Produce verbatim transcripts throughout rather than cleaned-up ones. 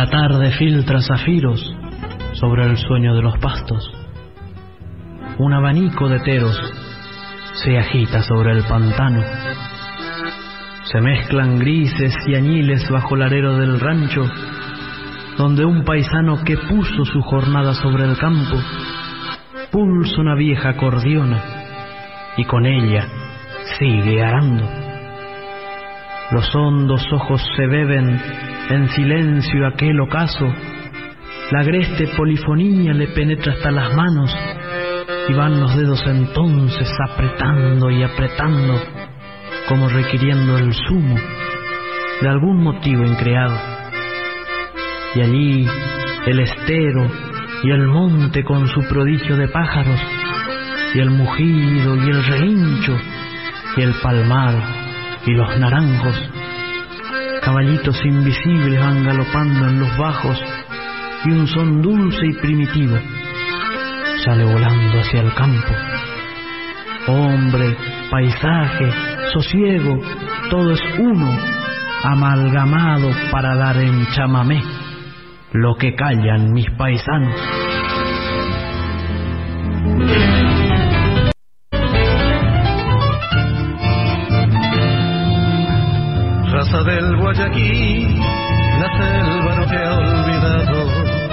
La tarde filtra zafiros sobre el sueño de los pastos. Un abanico de teros se agita sobre el pantano. Se mezclan grises y añiles bajo el arero del rancho, donde un paisano que puso su jornada sobre el campo pulsa una vieja acordeona y con ella sigue arando. Los hondos ojos se beben en silencio aquel ocaso, la agreste polifonía le penetra hasta las manos y van los dedos entonces apretando y apretando como requiriendo el zumo de algún motivo increado. Y allí el estero y el monte con su prodigio de pájaros, y el mugido y el relincho, y el palmar y los naranjos. Caballitos invisibles van galopando en los bajos, y un son dulce y primitivo sale volando hacia el campo. Hombre, paisaje, sosiego, todo es uno, amalgamado para dar en chamamé lo que callan mis paisanos. Raza del Guayaquil, la selva no te ha olvidado,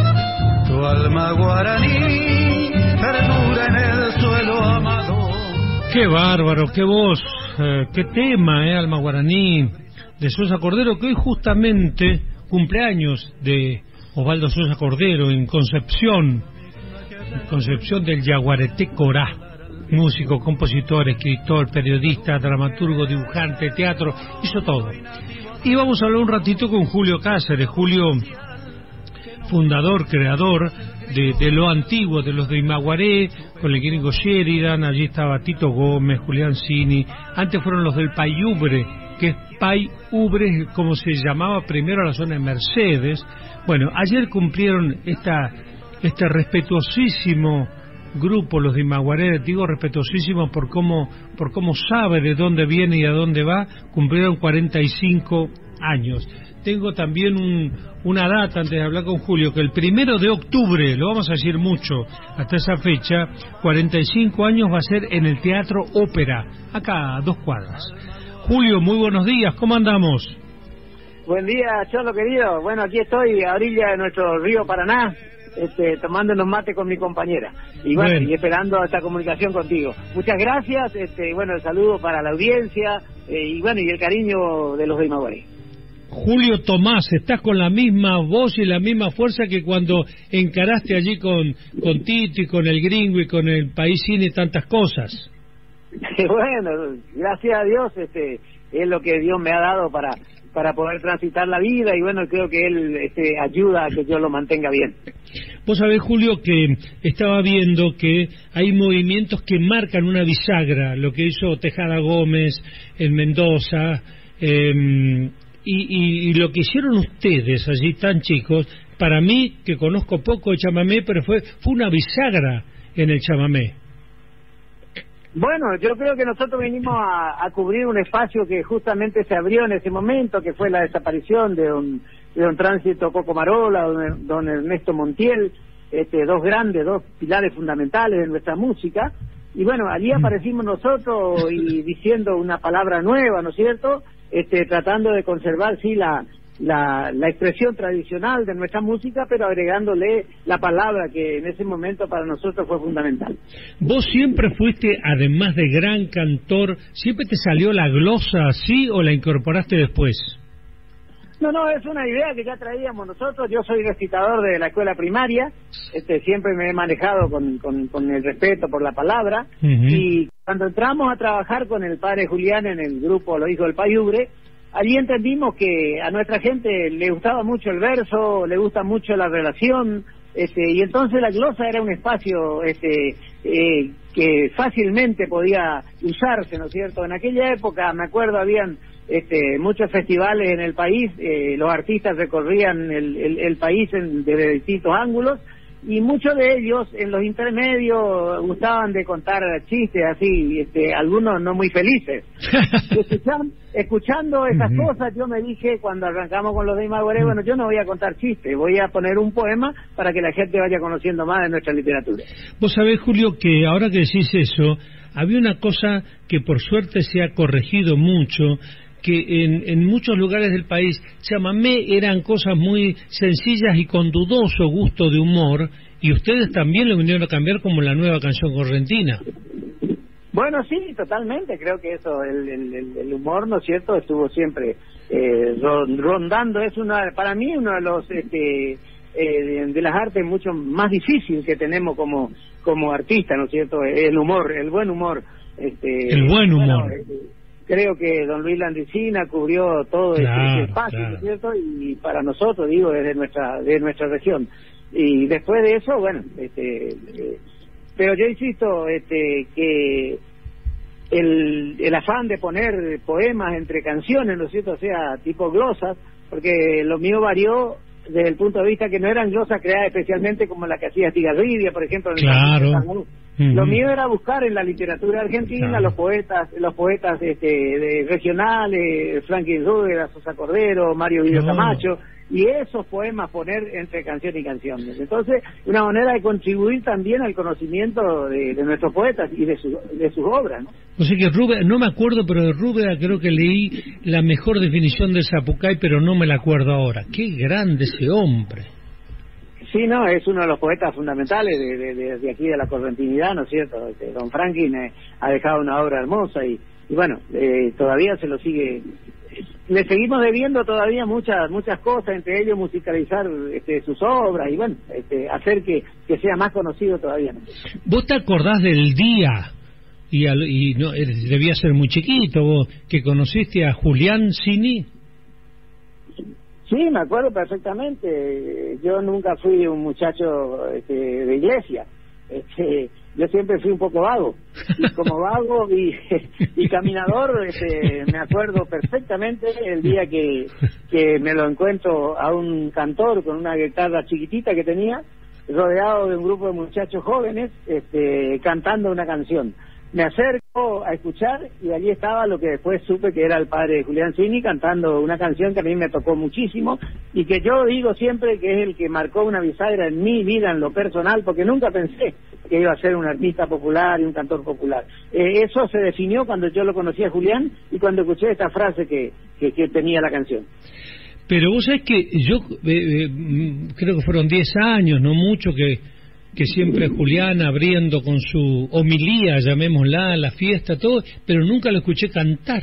tu alma guaraní perdura en el suelo amado. Qué bárbaro, qué voz, eh, qué tema, eh, Alma Guaraní, de Sosa Cordero, que hoy justamente cumpleaños de Osvaldo Sosa Cordero en Concepción, en Concepción del Yaguareté Corá, músico, compositor, escritor, periodista, dramaturgo, dibujante, teatro, hizo todo. Y vamos a hablar un ratito con Julio Cáceres, Julio, fundador, creador de, de lo antiguo, de los de Imaguaré, con el gringo Sheridan, allí estaba Tito Gómez, Julián Cini, antes fueron los del Payubre, que es Payubre, como se llamaba primero la zona de Mercedes. Bueno, ayer cumplieron esta este respetuosísimo grupo, los de Imaguaré, digo respetuosísimo por cómo, por cómo sabe de dónde viene y a dónde va, cumplieron cuarenta y cinco años. Tengo también un, una data, antes de hablar con Julio, que el primero de octubre, lo vamos a decir mucho, hasta esa fecha, cuarenta y cinco años va a ser en el Teatro Ópera, acá a dos cuadras. Julio, muy buenos días, ¿cómo andamos? Buen día, Cholo querido. Bueno, aquí estoy a orilla de nuestro río Paraná, este, tomando unos mates con mi compañera. Y bueno, bueno, y esperando esta comunicación contigo. Muchas gracias, este, bueno, el saludo para la audiencia, eh, y bueno, y el cariño de los de Imaguaré. Julio Tomás, estás con la misma voz y la misma fuerza que cuando encaraste allí con, con Tito y con el gringo y con el País Cine y tantas cosas. Bueno, gracias a Dios, este, es lo que Dios me ha dado para para poder transitar la vida, y bueno, creo que él este, ayuda a que yo lo mantenga bien. Vos sabés, Julio, que estaba viendo que hay movimientos que marcan una bisagra, lo que hizo Tejada Gómez en Mendoza, eh, y, y, y lo que hicieron ustedes allí tan chicos, para mí, que conozco poco de chamamé, pero fue, fue una bisagra en el chamamé. Bueno, yo creo que nosotros vinimos a, a cubrir un espacio que justamente se abrió en ese momento, que fue la desaparición de don, de don Tránsito Coco Marola, don, don Ernesto Montiel, este, dos grandes, dos pilares fundamentales de nuestra música. Y bueno, allí aparecimos nosotros y diciendo una palabra nueva, ¿no es cierto? Este, tratando de conservar, sí, la... La, la expresión tradicional de nuestra música, pero agregándole la palabra que en ese momento para nosotros fue fundamental. ¿Vos siempre fuiste, además de gran cantor, siempre te salió la glosa así o la incorporaste después? No, no, es una idea que ya traíamos nosotros. Yo soy recitador de la escuela primaria, este, siempre me he manejado con, con, con el respeto por la palabra, uh-huh. Y cuando entramos a trabajar con el padre Julián en el grupo Los Hijos del Payubre, allí entendimos que a nuestra gente le gustaba mucho el verso, le gusta mucho la relación, este, y entonces la glosa era un espacio este, eh, que fácilmente podía usarse, ¿no es cierto? En aquella época, me acuerdo, habían este, muchos festivales en el país, eh, los artistas recorrían el, el, el país en, desde distintos ángulos, y muchos de ellos en los intermedios gustaban de contar chistes así, este, algunos no muy felices. Escuchando, escuchando esas uh-huh. cosas, yo me dije cuando arrancamos con los de Imaguaré, bueno, yo no voy a contar chistes, voy a poner un poema para que la gente vaya conociendo más de nuestra literatura. Vos sabés, Julio, que ahora que decís eso, había una cosa que por suerte se ha corregido mucho, que en, en muchos lugares del país chamamé eran cosas muy sencillas y con dudoso gusto de humor, y ustedes también lo vinieron a cambiar como la nueva canción correntina. Bueno, sí, totalmente, creo que eso, el, el, el humor, ¿no es cierto?, estuvo siempre eh, rondando, es una, para mí uno de los este, eh, de, de las artes mucho más difíciles que tenemos como como artistas, ¿no es cierto?, el humor, el buen humor. Este, el buen humor. Bueno, eh, creo que don Luis Landricina cubrió todo claro, ese espacio, claro. ¿no es cierto?, y para nosotros, digo, desde nuestra de nuestra región. Y después de eso, bueno, este, eh, pero yo insisto este, que el, el afán de poner poemas entre canciones, ¿no es cierto?, o sea, tipo glosas, porque lo mío varió desde el punto de vista que no eran glosas creadas especialmente como la que hacía Estigarribia, por ejemplo. En claro. el uh-huh. Lo mío era buscar en la literatura argentina claro. los poetas, los poetas este, de, regionales, Franklin Rueda, Sosa Cordero, Mario Guido Camacho, y esos poemas poner entre canción y canción. Entonces, una manera de contribuir también al conocimiento de, de nuestros poetas y de, su, de sus obras, ¿no? O sea que Rúbeda, no me acuerdo, pero de Rúbeda creo que leí la mejor definición del Zapucay, pero no me la acuerdo ahora. ¡Qué grande ese hombre! Sí, no, es uno de los poetas fundamentales de, de, de, de aquí de la correntinidad, ¿no es cierto? Este, don Franklin eh, ha dejado una obra hermosa y, y bueno, eh, todavía se lo sigue, le seguimos debiendo todavía muchas muchas cosas, entre ellos musicalizar este, sus obras y bueno, este, hacer que, que sea más conocido todavía, ¿no? ¿Vos te acordás del día, y, al, y no debía ser muy chiquito, vos, que conociste a Julián Cini? Sí, me acuerdo perfectamente. Yo nunca fui un muchacho este, de iglesia. Este, yo siempre fui un poco vago. Y como vago y, y caminador, este, me acuerdo perfectamente el día que, que me lo encuentro a un cantor con una guitarra chiquitita que tenía, rodeado de un grupo de muchachos jóvenes, este, cantando una canción. Me acerco a escuchar y allí estaba lo que después supe que era el padre de Julián Cini cantando una canción que a mí me tocó muchísimo y que yo digo siempre que es el que marcó una bisagra en mi vida en lo personal, porque nunca pensé que iba a ser un artista popular y un cantor popular. Eh, eso se definió cuando yo lo conocí a Julián y cuando escuché esta frase que, que, que tenía la canción. Pero vos sabés que yo eh, eh, creo que fueron diez años, no mucho, que que siempre Julián abriendo con su homilía, llamémosla, la fiesta, todo, pero nunca lo escuché cantar.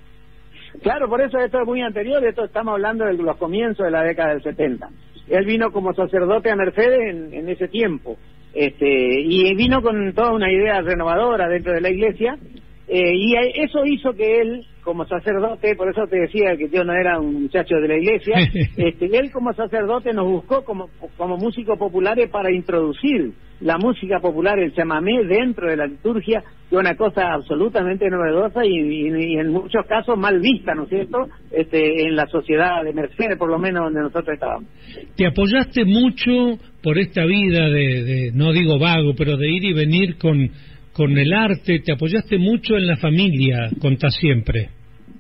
Claro, por eso esto es muy anterior, esto estamos hablando de los comienzos de la década del setenta. Él vino como sacerdote a Mercedes en, en ese tiempo, este, y vino con toda una idea renovadora dentro de la iglesia, eh, y eso hizo que él, como sacerdote, por eso te decía que yo no era un muchacho de la iglesia, este, él como sacerdote nos buscó como, como músicos populares para introducir la música popular, el chamamé, dentro de la liturgia, que es una cosa absolutamente novedosa y, y, y en muchos casos mal vista, ¿no es cierto?, este, en la sociedad de Mercedes, por lo menos donde nosotros estábamos. Te apoyaste mucho por esta vida de, de no digo vago, pero de ir y venir con, con el arte, te apoyaste mucho en la familia, contás siempre.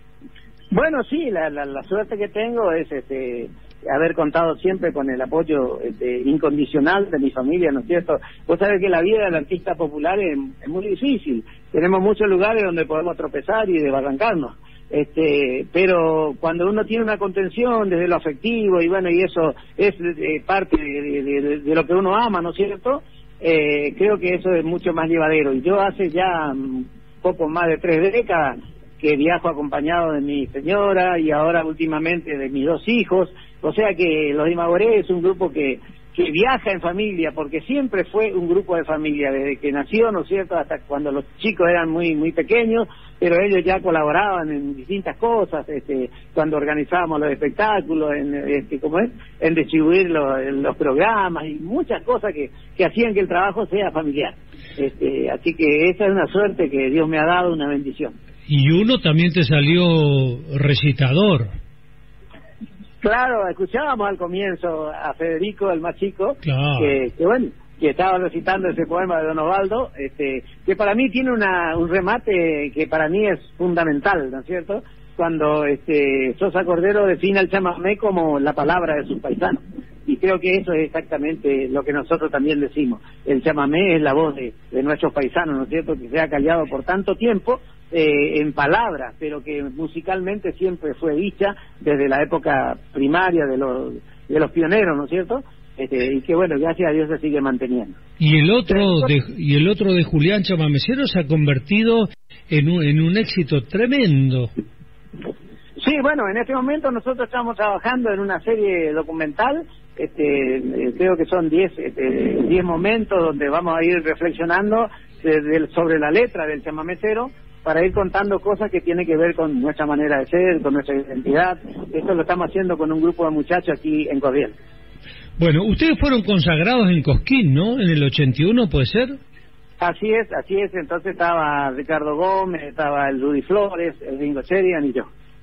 Bueno, sí, la, la, la suerte que tengo es este, haber contado siempre con el apoyo este, incondicional de mi familia, ¿no es cierto? Vos sabés que la vida del artista popular es, es muy difícil. Tenemos muchos lugares donde podemos tropezar y desbarrancarnos. Este, pero cuando uno tiene una contención desde lo afectivo, y bueno, y eso es eh, parte de, de, de, de lo que uno ama, ¿no es cierto? Eh, creo que eso es mucho más llevadero. Y yo hace ya um, poco más de tres décadas que viajo acompañado de mi señora y ahora últimamente de mis dos hijos, o sea que los Imaguaré es un grupo que, que viaja en familia, porque siempre fue un grupo de familia, desde que nació, ¿no es cierto?, hasta cuando los chicos eran muy muy pequeños, pero ellos ya colaboraban en distintas cosas, este, cuando organizábamos los espectáculos, en, este, ¿cómo es?, en distribuir los, los programas y muchas cosas que, que hacían que el trabajo sea familiar. Este, así que esa es una suerte que Dios me ha dado, una bendición. Y uno también te salió recitador. Claro, escuchábamos al comienzo a Federico, el más chico, claro. que, que bueno, que estaba recitando ese poema de Don Osvaldo, este, que para mí tiene una, un remate que para mí es fundamental, ¿no es cierto? Cuando este, Sosa Cordero define al chamamé como la palabra de sus paisanos. Y creo que eso es exactamente lo que nosotros también decimos. El chamamé es la voz de, de nuestros paisanos, ¿no es cierto?, que se ha callado por tanto tiempo eh, en palabras, pero que musicalmente siempre fue dicha desde la época primaria de los, de los pioneros, ¿no es cierto?, este, y que bueno, gracias a Dios se sigue manteniendo. Y el otro de, y el otro de Julián Chamamecero se ha convertido en un, en un éxito tremendo. Sí, bueno, en este momento nosotros estamos trabajando en una serie documental, este, eh, creo que son diez este, diez momentos donde vamos a ir reflexionando de, de, sobre la letra del chamamecero, para ir contando cosas que tienen que ver con nuestra manera de ser, con nuestra identidad. Esto lo estamos haciendo con un grupo de muchachos aquí en Corrientes. Bueno, ustedes fueron consagrados en Cosquín, ¿no? En el ochenta y uno, ¿puede ser? Así es, así es. Entonces estaba Ricardo Gómez, estaba el Rudy Flores, el Ringo Sheridan y yo.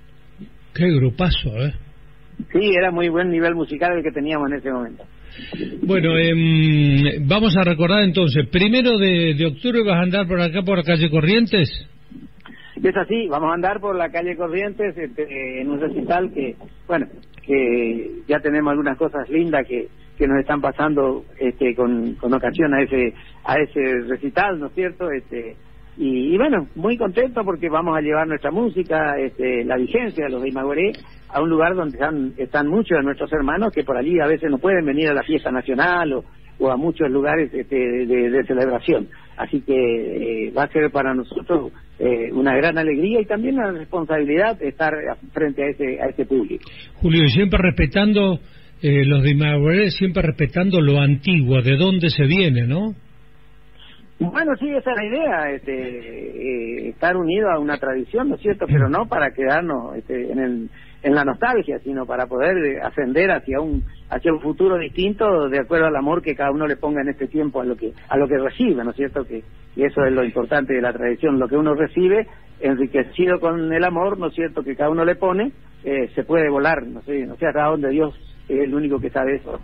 Qué grupazo, ¿eh? Sí, era muy buen nivel musical el que teníamos en ese momento. Bueno, eh, vamos a recordar entonces, primero de, de octubre vas a andar por acá, por la calle Corrientes. Es así, vamos a andar por la calle Corrientes este, en un recital que, bueno, que ya tenemos algunas cosas lindas que, que nos están pasando este, con, con ocasión a ese a ese recital, ¿no es cierto? Este, y, y bueno, muy contento porque vamos a llevar nuestra música, este, la vigencia de los de Imaguaré, a un lugar donde están, están muchos de nuestros hermanos que por allí a veces no pueden venir a la fiesta nacional o, o a muchos lugares este, de, de celebración. Así que eh, va a ser para nosotros eh, una gran alegría y también una responsabilidad estar frente a ese a ese público. Julio, siempre respetando eh, los de Imaguaré, siempre respetando lo antiguo, de dónde se viene, ¿no? Bueno, sí, esa es la idea, este, eh, estar unido a una tradición, ¿no es cierto? Pero no para quedarnos este, en el, en la nostalgia, sino para poder ascender hacia un hacia un futuro distinto de acuerdo al amor que cada uno le ponga en este tiempo a lo que a lo que recibe, ¿no es cierto? Que y eso es lo importante de la tradición, lo que uno recibe enriquecido con el amor, ¿no es cierto? Que cada uno le pone, eh, se puede volar, no sé, no sé hasta dónde Dios es el único que sabe eso.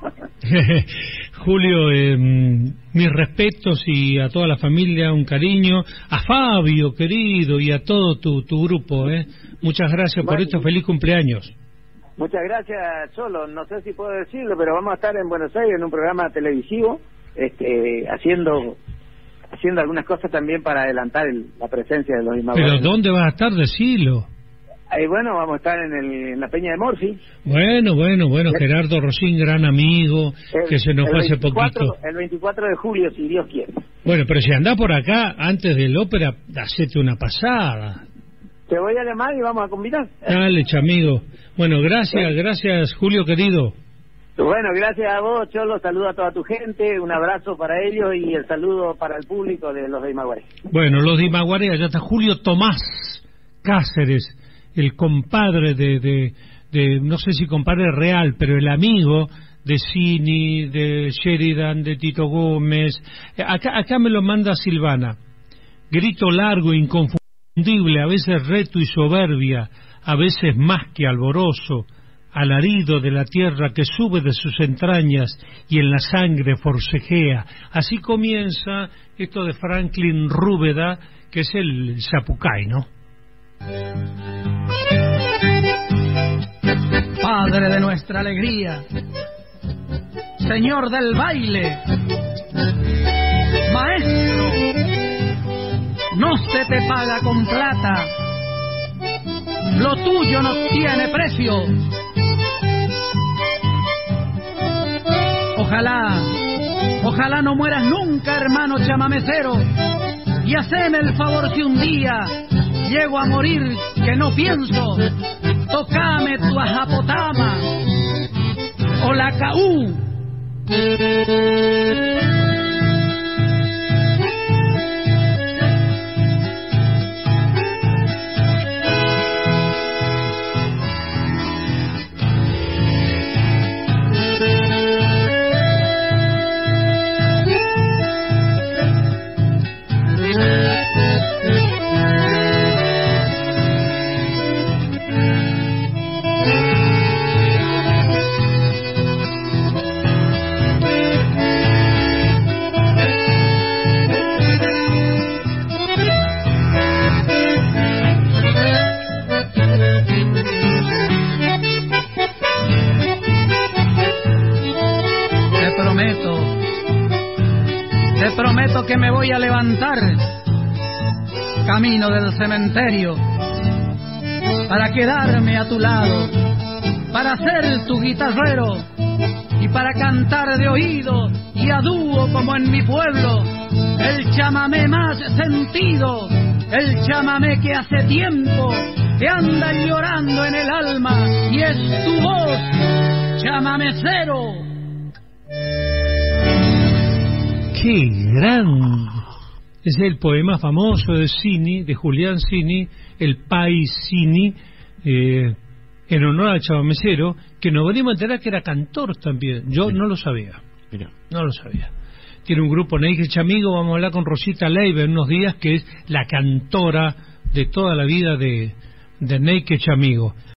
Julio, eh, mis respetos y a toda la familia un cariño, a Fabio querido y a todo tu, tu grupo, ¿eh? Muchas gracias por bueno, esto, feliz cumpleaños. Muchas gracias, Cholo, no sé si puedo decirlo, pero vamos a estar en Buenos Aires en un programa televisivo, este, haciendo haciendo algunas cosas también para adelantar el, la presencia de los Imaguaré. ¿Pero dónde vas a estar? Decilo. Ahí, bueno, vamos a estar en, el, en la Peña de Morfi. Bueno, bueno, bueno, Gerardo Rosín, gran amigo, el, que se nos fue hace poquito. El veinticuatro de julio, si Dios quiere. Bueno, pero si andás por acá, antes del ópera, hacete una pasada. Te voy a llamar y vamos a combinar. Dale, chamigo. Bueno, gracias, gracias, Julio, querido. Bueno, gracias a vos, Cholo, saludo a toda tu gente, un abrazo para ellos y el saludo para el público de los de Imaguaré. Bueno, los de Imaguaré, allá está Julio Tomás Cáceres, el compadre de, de, de, no sé si compadre real, pero el amigo de Cini, de Sheridan, de Tito Gómez. Acá, acá me lo manda Silvana. Grito largo, inconfundible, a veces reto y soberbia, a veces más que alborozo, alarido de la tierra que sube de sus entrañas y en la sangre forcejea. Así comienza esto de Franklin Rúbeda, que es el Zapucay, ¿no? Padre de nuestra alegría, Señor del baile, Maestro, no se te paga con plata, lo tuyo no tiene precio. Ojalá, ojalá no mueras nunca, hermano chamamecero, y haceme el favor si un día llego a morir, que no pienso, tocame tu ajapotama o la caú. que me voy a levantar, camino del cementerio, para quedarme a tu lado, para ser tu guitarrero y para cantar de oído y a dúo como en mi pueblo, el chamamé más sentido, el chamamé que hace tiempo te anda llorando en el alma y es tu voz, chamamecero. ¡Qué gran! Es el poema famoso de Cini, de Julián Cini, el País Cini, eh, en honor al chamamecero, que nos venimos a enterar que era cantor también. Yo Mira. no lo sabía. Mira. No lo sabía. Tiene un grupo, Neike Chamigo, vamos a hablar con Rosita Leiva en unos días, que es la cantora de toda la vida de, de Neike Chamigo.